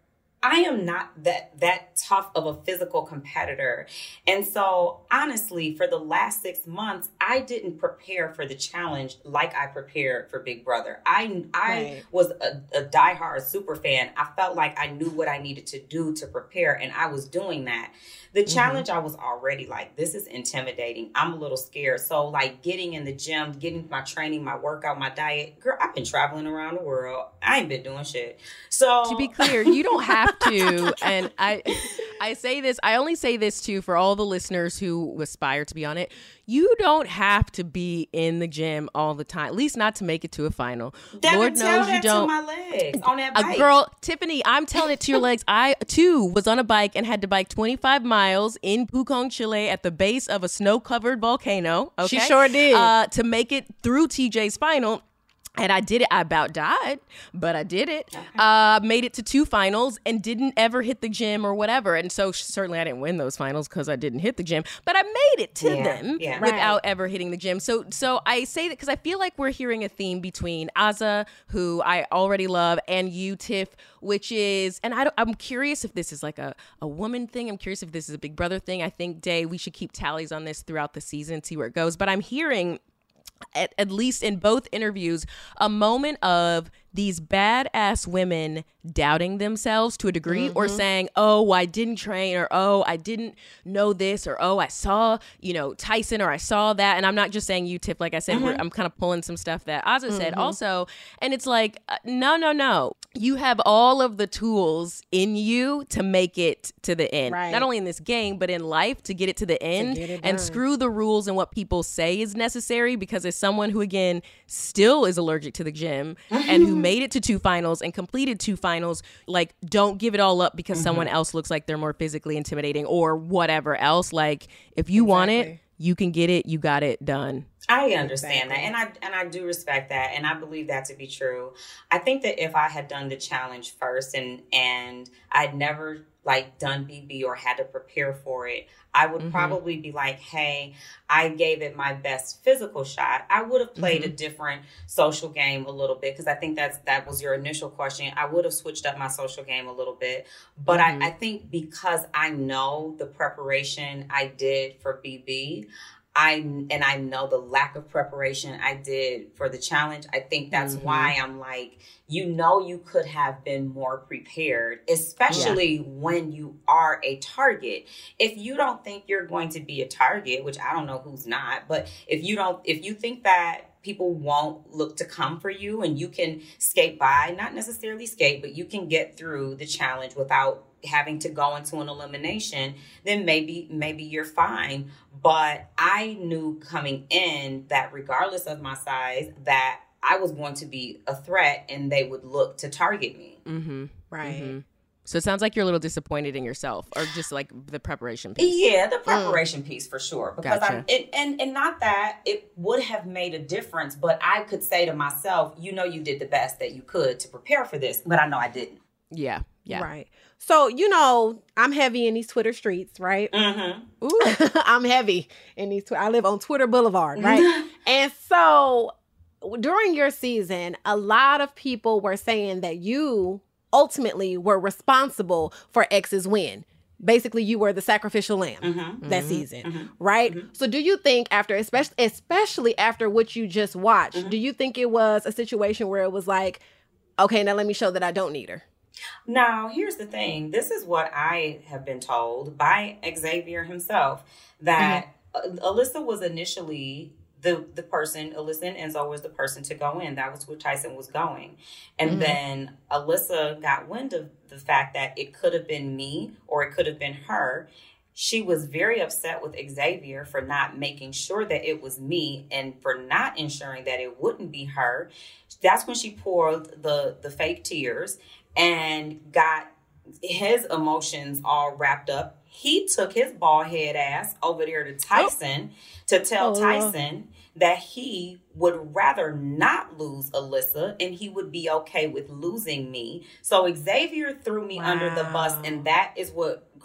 I am not that that tough of a physical competitor. And so honestly, for the last six months, I didn't prepare for the challenge like I prepared for Big Brother. I I right. was a, a diehard super fan. I felt like I knew what I needed to do to prepare, and I was doing that. The challenge, mm-hmm. I was already like, this is intimidating. I'm a little scared. So like getting in the gym, getting my training, my workout, my diet. Girl, I've been traveling around the world. I ain't been doing shit. So to be clear, you don't have to. And I I say this, I only say this too for all the listeners who aspire to be on it. You don't have to be in the gym all the time, at least not to make it to a final. Devin, Lord knows you don't. To my legs on that bike. A girl, Tiffany, I'm telling it to your legs. I too was on a bike and had to bike twenty-five miles in Pucón, Chile, at the base of a snow-covered volcano. Okay? She sure did. Uh, to make it through T J's final. And I did it. I about died, but I did it. Okay. Uh, made it to two finals and didn't ever hit the gym or whatever. And so certainly I didn't win those finals because I didn't hit the gym, but I made it to yeah, them yeah. without right. ever hitting the gym. So so I say that because I feel like we're hearing a theme between Azah, who I already love, and you, Tiff, which is, and I don't, I'm curious if this is like a, a woman thing. I'm curious if this is a Big Brother thing. I think, Day, we should keep tallies on this throughout the season, see where it goes. But I'm hearing, At, at least in both interviews, a moment of these badass women doubting themselves to a degree, mm-hmm. or saying, oh, I didn't train, or oh, I didn't know this, or oh, I saw, you know, Tyson, or I saw that. And I'm not just saying you, Tiff, like I said, mm-hmm. we're, I'm kind of pulling some stuff that Azah mm-hmm. said also. And it's like, uh, no, no, no. You have all of the tools in you to make it to the end. Right. Not only in this game, but in life, to get it to the end. And screw the rules and what people say is necessary, because as someone who, again, still is allergic to the gym and who made it to two finals and completed two finals, like, don't give it all up because mm-hmm. someone else looks like they're more physically intimidating or whatever else. Like, if you exactly. want it, you can get it. You got it done. I understand exactly. that, and I and I do respect that, and I believe that to be true. I think that if I had done the challenge first and and I'd never like done B B or had to prepare for it, I would mm-hmm. probably be like, hey, I gave it my best physical shot. I would have played mm-hmm. a different social game a little bit, because I think that's that was your initial question. I would have switched up my social game a little bit. But mm-hmm. I, I think because I know the preparation I did for B B, I and I know the lack of preparation I did for the challenge. I think that's mm-hmm. why I'm like, you know, you could have been more prepared, especially yeah. when you are a target. If you don't think you're going to be a target, which I don't know who's not, but if you don't, if you think that people won't look to come for you and you can skate by, not necessarily skate, but you can get through the challenge without having to go into an elimination, then maybe maybe you're fine. But I knew coming in that regardless of my size, that I was going to be a threat and they would look to target me. Mm-hmm. Right. Mm-hmm. So it sounds like you're a little disappointed in yourself, or just like the preparation piece. Yeah, the preparation mm. piece for sure. Because gotcha. I it, and and not that it would have made a difference, but I could say to myself, you know, you did the best that you could to prepare for this, but I know I didn't. Yeah. Yeah. Right. So, you know, I'm heavy in these Twitter streets, right? Mm-hmm. Ooh, I'm heavy in these. Tw- I live on Twitter Boulevard, right? And so during your season, a lot of people were saying that you ultimately were responsible for X's win. Basically, you were the sacrificial lamb mm-hmm. that mm-hmm. season, mm-hmm. right? Mm-hmm. So do you think after, especially, especially after what you just watched, mm-hmm. do you think it was a situation where it was like, okay, now let me show that I don't need her? Now, here's the thing. This is what I have been told by Xavier himself, that mm-hmm. Alyssa was initially the, the person, Alyssa and Enzo was the person to go in. That was where Tyson was going. And mm-hmm. then Alyssa got wind of the fact that it could have been me or it could have been her. She was very upset with Xavier for not making sure that it was me and for not ensuring that it wouldn't be her. That's when she poured the, the fake tears and got his emotions all wrapped up. He took his bald head ass over there to Tyson oh. to tell oh. Tyson that he would rather not lose Alyssa and he would be okay with losing me. So Xavier threw me wow. under the bus, and that is what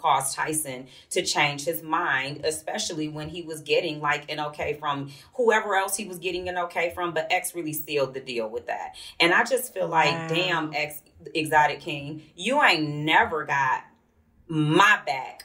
cause Tyson to change his mind, especially when he was getting like an okay from whoever else he was getting an okay from, but X really sealed the deal with that. And I just feel like, wow. damn, X Exotic King, you ain't never got my back.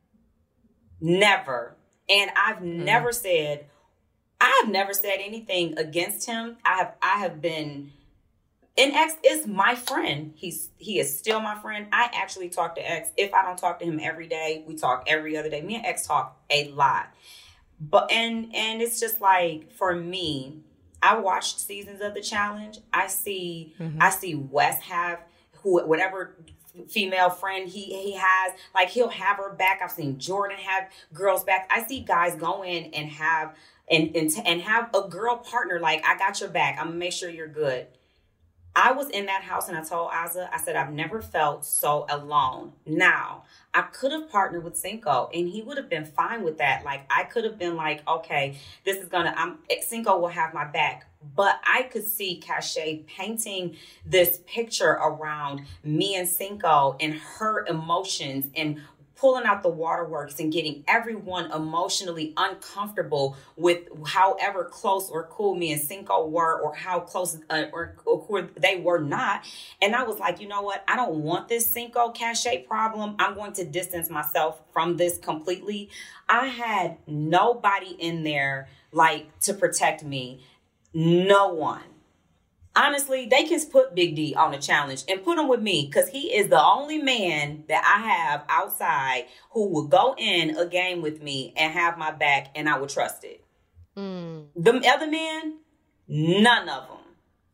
Never. And I've mm. never said, I've never said anything against him. I have, I have been, and X is my friend. He's, he is still my friend. I actually talk to X. If I don't talk to him every day, we talk every other day. Me and X talk a lot. But, and, and it's just like, for me, I watched seasons of the challenge. I see, mm-hmm. I see Wes have who, whatever female friend he he has, like he'll have her back. I've seen Jordan have girls back. I see guys go in and have and and, and have a girl partner, like, I got your back, I'm gonna make sure you're good. I was in that house and I told Azah, I said, I've never felt so alone. Now, I could have partnered with Cinco and he would have been fine with that. Like, I could have been like, okay, this is gonna, I'm, Cinco will have my back. But I could see Cachet painting this picture around me and Cinco and her emotions and pulling out the waterworks and getting everyone emotionally uncomfortable with however close or cool me and Cinco were, or how close uh, or, or they were not. And I was like, you know what? I don't want this Cinco Cachet problem. I'm going to distance myself from this completely. I had nobody in there like to protect me. No one. Honestly, they can put Big D on a challenge and put him with me, because he is the only man that I have outside who will go in a game with me and have my back, and I would trust it. Mm. The other men, none of them.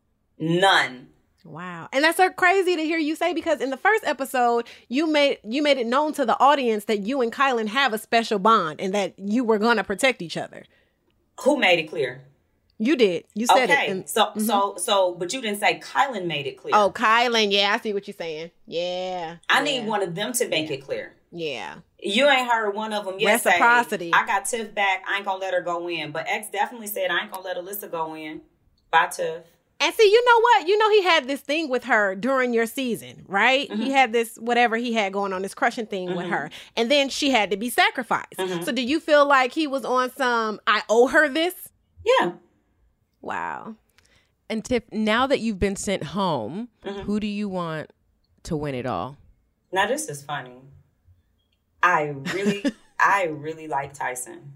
None. Wow. And that's so crazy to hear you say, because in the first episode, you made you made it known to the audience that you and Kylan have a special bond and that you were going to protect each other. Who made it clear? You did. You said okay. it. Okay. So, mm-hmm. so, so, but you didn't say Kylan made it clear. Oh, Kylan. Yeah, I see what you're saying. Yeah. I yeah. need one of them to make yeah. it clear. Yeah. You ain't heard one of them yet. Reciprocity. Say, I got Tiff back. I ain't gonna let her go in. But X definitely said, I ain't gonna let Alyssa go in. Bye, Tiff. And see, you know what? You know he had this thing with her during your season, right? Mm-hmm. He had this, whatever he had going on, this crushing thing mm-hmm. with her. And then she had to be sacrificed. Mm-hmm. So do you feel like he was on some, I owe her this? Yeah. Wow. And Tiff, now that you've been sent home, mm-hmm. who do you want to win it all? Now, this is funny. I really, I really like Tyson.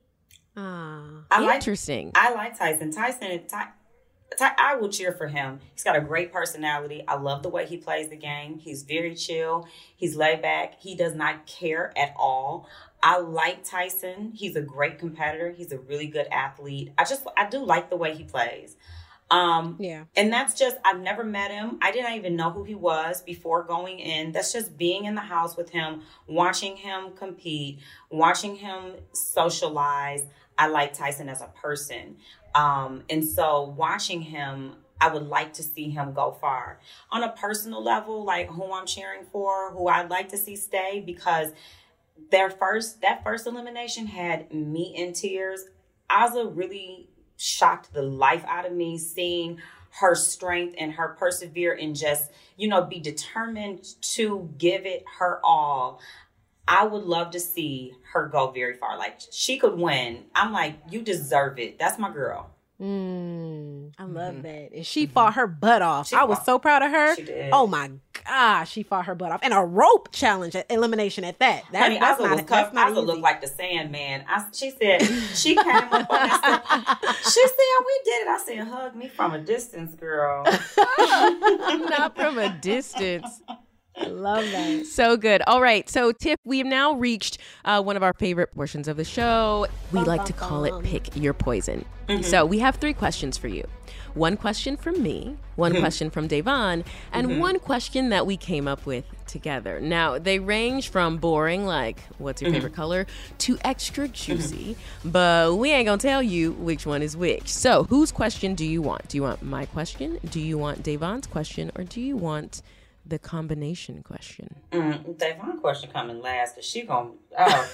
Ah, I interesting. Like, I like Tyson. Tyson, Ty, Ty, I will cheer for him. He's got a great personality. I love the way he plays the game. He's very chill. He's laid back. He does not care at all. I like Tyson. He's a great competitor. He's a really good athlete. I just, I do like the way he plays. Um, yeah. And that's just, I've never met him. I didn't even know who he was before going in. That's just being in the house with him, watching him compete, watching him socialize. I like Tyson as a person. Um, and so watching him, I would like to see him go far. On a personal level, like who I'm cheering for, who I'd like to see stay, because Their first, that first elimination had me in tears. Azah really shocked the life out of me, seeing her strength and her persevere and just, you know, be determined to give it her all. I would love to see her go very far. Like, she could win. I'm like, you deserve it. That's my girl. Mm, I love mm-hmm. that. And she mm-hmm. fought her butt off. She I was fought. so proud of her. She did. Oh my gosh, she fought her butt off. And a rope challenge elimination at that. That Honey, that's Azah not, was cuffed. Azah looked like the Sandman. I, she said, she came up on that. She said, we did it. I said, hug me from a distance, girl. Not from a distance. I love that. So good. All right. So, Tiff, we have now reached uh, one of our favorite portions of the show. We bum, like bum, to call bum. it Pick Your Poison. Mm-hmm. So we have three questions for you. One question from me, one mm-hmm. question from Da'Vonne, and mm-hmm. one question that we came up with together. Now, they range from boring, like, what's your mm-hmm. favorite color, to extra juicy, mm-hmm. but we ain't gonna tell you which one is which. So, whose question do you want? Do you want my question? Do you want Da'Vonne's question? Or do you want the combination question? Mm, Da'Vonne question coming last, cause she gonna oh.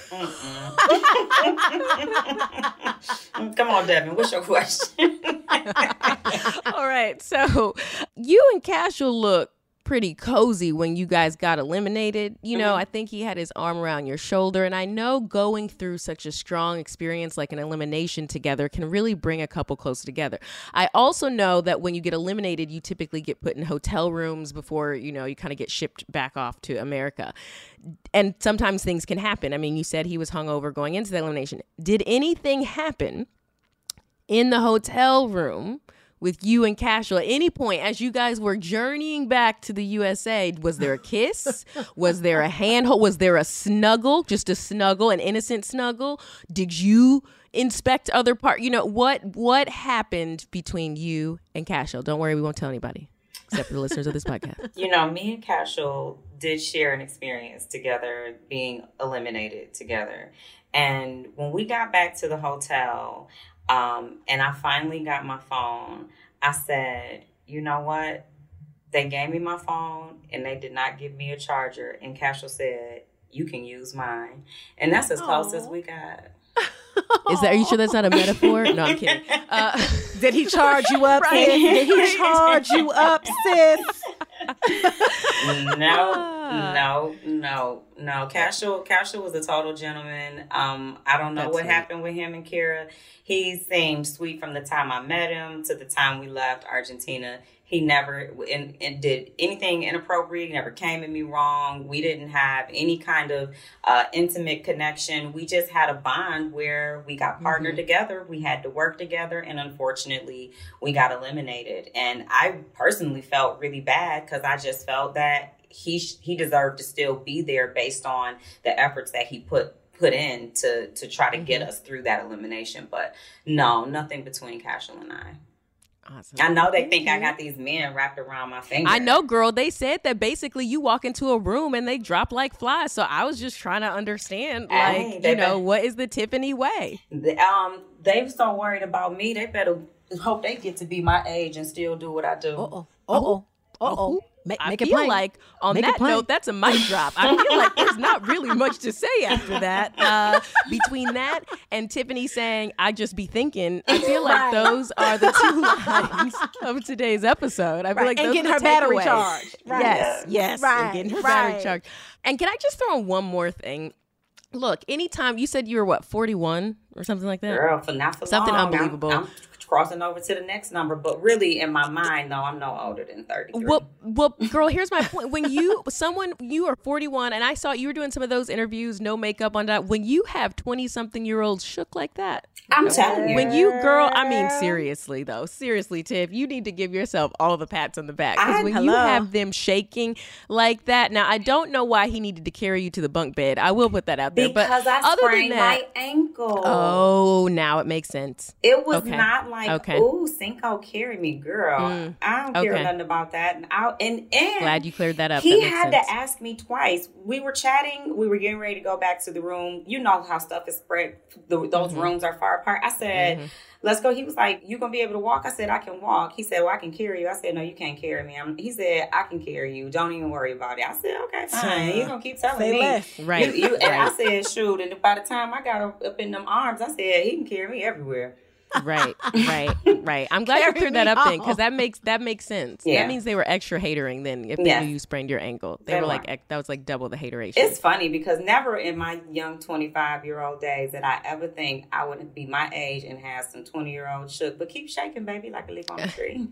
Come on, Devin. What's your question? All right. So you and Casual look pretty cozy when you guys got eliminated. You know, mm-hmm. I think he had his arm around your shoulder. And I know going through such a strong experience like an elimination together can really bring a couple closer together. I also know that when you get eliminated, you typically get put in hotel rooms before, you know, you kind of get shipped back off to America. And sometimes things can happen. I mean, you said he was hungover going into the elimination. Did anything happen in the hotel room with you and Cashel at any point as you guys were journeying back to the U S A? Was there a kiss? Was there a handhold? Was there a snuggle? Just a snuggle, an innocent snuggle? Did you inspect other part? You know, what what happened between you and Cashel? Don't worry, we won't tell anybody except for the listeners of this podcast. You know, me and Cashel did share an experience together, being eliminated together. And when we got back to the hotel, Um, and I finally got my phone, I said, you know what? They gave me my phone and they did not give me a charger. And Cashel said, you can use mine. And that's as close Aww. as we got. Is that, are you sure that's not a metaphor? No, I'm kidding. Uh, did he charge you up, right. sis? Did he charge you up, sis? no, no, no, no. Cashel, Cashel was a total gentleman. Um, I don't know That's what sweet. happened with him and Kira. He seemed sweet from the time I met him to the time we left Argentina. He never in, in did anything inappropriate. He never came at me wrong. We didn't have any kind of uh, intimate connection. We just had a bond where we got partnered mm-hmm. together. We had to work together. And unfortunately, we got eliminated. And I personally felt really bad because I just felt that he he deserved to still be there based on the efforts that he put put in to, to try to mm-hmm. get us through that elimination. But no, nothing between Cashel and I. Awesome. I know they Thank think you. I got these men wrapped around my finger. I know, girl. They said that basically you walk into a room and they drop like flies. So I was just trying to understand, like, hey, you know, been, what is the Tiffany way? The, um, they're so worried about me. They better hope they get to be my age and still do what I do. Uh-oh. Uh-oh. Uh-oh. Make, I make feel it plain. like on make that note, that's a mic drop. I feel like there's not really much to say after that. Uh, between that and Tiffany saying, I just be thinking, I feel like right. those are the two lines of today's episode. I feel right. like and those getting are her the battery takeaways. charged. Right. Yes, yes. Right. And getting her right. battery charged. And can I just throw in one more thing? Look, anytime you said you were, what, forty-one or something like that? Girl, for not for Something long. unbelievable. I'm, I'm crossing over to the next number, but really in my mind, no, I'm no older than thirty-three. Well, well, girl, here's my point. When you, someone, you are forty-one, and I saw you were doing some of those interviews, no makeup on that. When you have twenty-something-year-olds shook like that, I'm telling you. When you, girl, I mean, seriously though, seriously, Tiff, you need to give yourself all the pats on the back because when hello. you have them shaking like that, now I don't know why he needed to carry you to the bunk bed. I will put that out there, because but I other sprained than that, my ankle. Oh, now it makes sense. It was okay. not like, okay. ooh, Cinco carry me, girl. Mm. I don't care okay. nothing about that. And, I, and, and glad you cleared that up. He that had sense. to ask me twice. We were chatting. We were getting ready to go back to the room. You know how stuff is spread. The, those mm-hmm. rooms are far apart. I said, mm-hmm. let's go. He was like, you gonna be able to walk? I said, I can walk. He said, well, I can carry you. I said, no, you can't carry me. I'm, he said, I can carry you. Don't even worry about it. I said, okay, fine. You gonna keep telling Say me. less. Right. You, you, and I said, shoot. And by the time I got up, up in them arms, I said, he can carry me everywhere. Right, right, right. I'm glad you cleared that up then, because that makes that makes sense. Yeah. That means they were extra hatering then if they yes. knew you sprained your ankle. They, they were, were like, that was like double the hateration. It's funny because never in my young twenty-five-year-old days did I ever think I would be my age and have some twenty-year-old shook. But keep shaking, baby, like a leaf on a tree.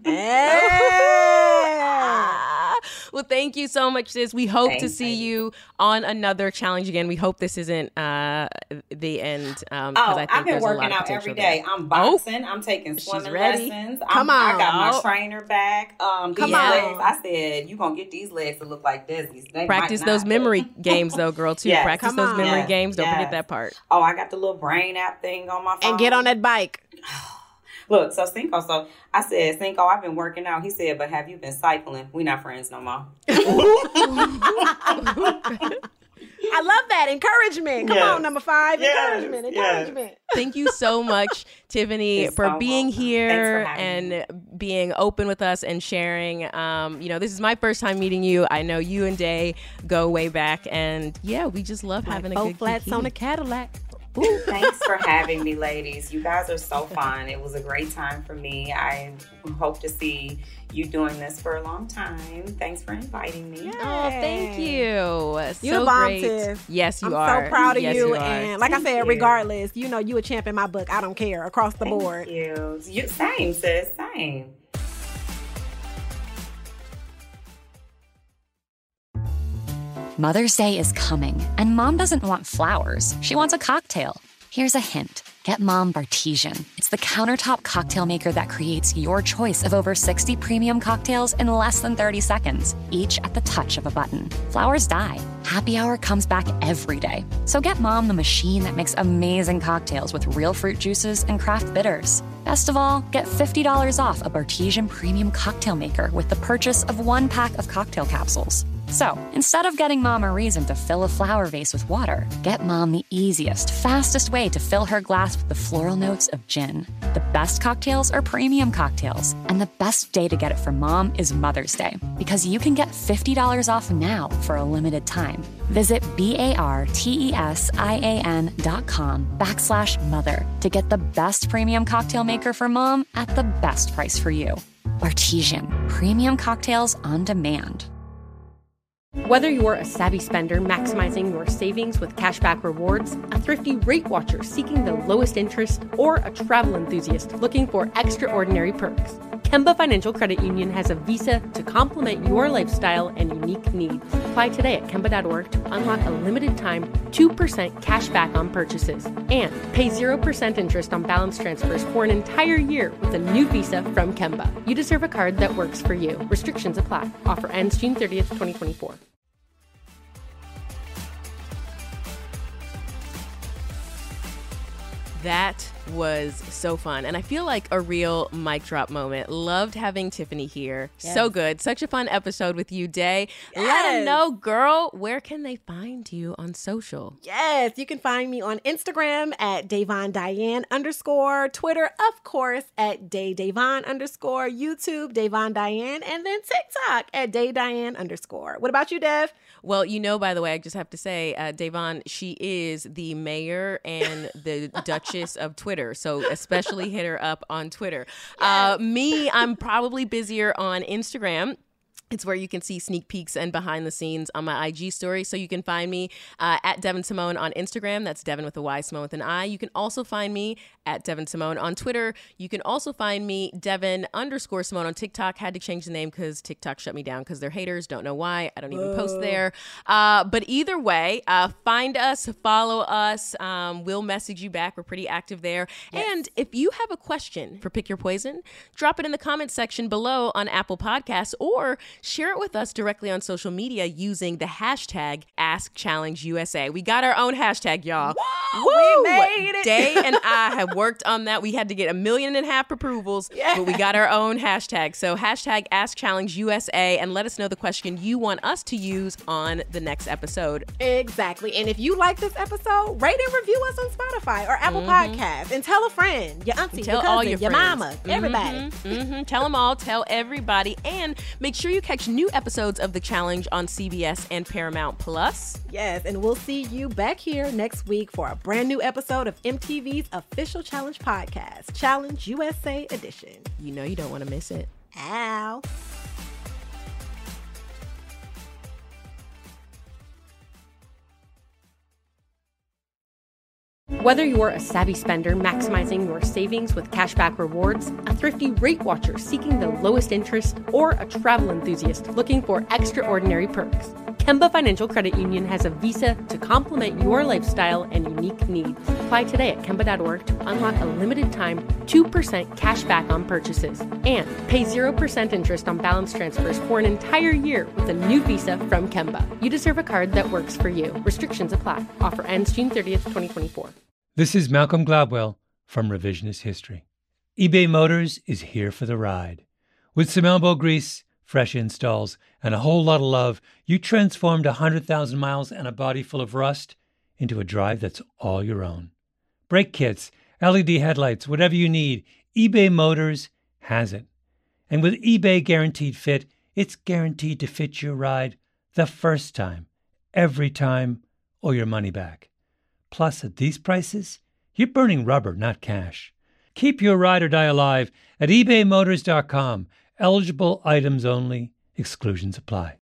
Well, thank you so much, sis. We hope Thanks, to see baby. you on another challenge again. We hope this isn't uh, the end. Um, oh, I think I've been there's working a lot of out every there. day. I'm boxing. Oh, I'm taking swimming lessons. Come I'm, on. I got my trainer back. Um, Come these on. legs, I said, you're going to get these legs to look like this. They Practice might those not, memory but... games, though, girl, too. Yes. Practice Come those on. memory yes. games. Don't yes. forget that part. Oh, I got the little brain app thing on my phone. And get on that bike. Look, so Cinco, so I said, Cinco, I've been working out. He said, but have you been cycling? We not friends no more. I love that. Encouragement. Come yes. on, number five. Yes. Encouragement. Yes. Encouragement. Thank you so much, Tiffany, It's for so being welcome. here For and me. being open with us and sharing. Um, you know, this is my first time meeting you. I know you and Day go way back. And yeah, we just love Like having a four good flats kiki. on a Cadillac. Ooh, thanks for having me, ladies. You guys are so fun. It was a great time for me. I hope to see you doing this for a long time. Thanks for inviting me. Yay. Oh, thank you. You so the bomb, great. Tiff. Yes, you I'm are. I'm so proud of yes, you. you and like thank I said, you. regardless, you know, you a champ in my book. I don't care. Across the thank board. You. you. Same, sis. Same. Mother's Day is coming, and Mom doesn't want flowers. She wants a cocktail. Here's a hint. Get Mom Bartesian. It's the countertop cocktail maker that creates your choice of over sixty premium cocktails in less than thirty seconds, each at the touch of a button. Flowers die. Happy Hour comes back every day. So get Mom the machine that makes amazing cocktails with real fruit juices and craft bitters. Best of all, get fifty dollars off a Bartesian premium cocktail maker with the purchase of one pack of cocktail capsules. So, instead of getting Mom a reason to fill a flower vase with water, get Mom the easiest, fastest way to fill her glass with the floral notes of gin. The best cocktails are premium cocktails, and the best day to get it for Mom is Mother's Day, because you can get fifty dollars off now for a limited time. Visit B-A-R-T-E-S-I-A-N dot com backslash mother to get the best premium cocktail maker for Mom at the best price for you. Bartesian, premium cocktails on demand. Whether you're a savvy spender maximizing your savings with cashback rewards, a thrifty rate watcher seeking the lowest interest, or a travel enthusiast looking for extraordinary perks, Kemba Financial Credit Union has a visa to complement your lifestyle and unique needs. Apply today at Kemba dot org to unlock a limited time two percent cash back on purchases and pay zero percent interest on balance transfers for an entire year with a new visa from Kemba. You deserve a card that works for you. Restrictions apply. Offer ends June thirtieth, twenty twenty-four. That was so fun. And I feel like a real mic drop moment. Loved having Tiffany here. Yes. So good. Such a fun episode with you, Day. Yes. Let them know, girl, where can they find you on social? Yes, you can find me on Instagram at Davon Diane underscore, Twitter, of course, at Day Davon underscore, YouTube, Davon Diane, and then TikTok at Day Diane underscore. What about you, Dev? Well, you know, by the way, I just have to say, uh, Davon, she is the mayor and the Duchess of Twitter. So especially hit her up on Twitter. Yes. Uh, me, I'm probably busier on Instagram. It's where you can see sneak peeks and behind the scenes on my I G story. So you can find me uh, at Devin Simone on Instagram. That's Devin with a Y, Simone with an I. You can also find me at Devin Simone on Twitter. You can also find me Devin underscore Simone on TikTok. Had to change the name because TikTok shut me down because they're haters. Don't know why. I don't even Whoa. post there. Uh, but either way, uh, find us, follow us. Um, we'll message you back. We're pretty active there. Yes. And if you have a question for Pick Your Poison, drop it in the comments section below on Apple Podcasts, or share it with us directly on social media using the hashtag AskChallengeUSA. We got our own hashtag, y'all. Whoa, Woo! We made it. Day and I have worked on that. We had to get a million and a half approvals, yeah. but we got our own hashtag. So hashtag AskChallengeUSA, and let us know the question you want us to use on the next episode. Exactly. And if you like this episode, rate and review us on Spotify or Apple mm-hmm. Podcasts, and tell a friend, your auntie, tell your cousin, all your, your mama, mm-hmm. everybody. Mm-hmm. Tell them all. Tell everybody. And make sure you catch new episodes of The Challenge on C B S and Paramount Plus. Yes, and we'll see you back here next week for a brand new episode of M T V's official Challenge podcast, Challenge U S A Edition. You know you don't want to miss it. Ow. Whether you're a savvy spender maximizing your savings with cashback rewards, a thrifty rate watcher seeking the lowest interest, or a travel enthusiast looking for extraordinary perks, Kemba Financial Credit Union has a visa to complement your lifestyle and unique needs. Apply today at Kemba dot org to unlock a limited time two percent cash back on purchases and pay zero percent interest on balance transfers for an entire year with a new visa from Kemba. You deserve a card that works for you. Restrictions apply. Offer ends June thirtieth, twenty twenty-four. This is Malcolm Gladwell from Revisionist History. eBay Motors is here for the ride. With some elbow grease, fresh installs, and a whole lot of love, you transformed one hundred thousand miles and a body full of rust into a drive that's all your own. Brake kits, L E D headlights, whatever you need, eBay Motors has it. And with eBay Guaranteed Fit, it's guaranteed to fit your ride the first time, every time, or your money back. Plus, at these prices, you're burning rubber, not cash. Keep your ride or die alive at ebay motors dot com. Eligible items only. Exclusions apply.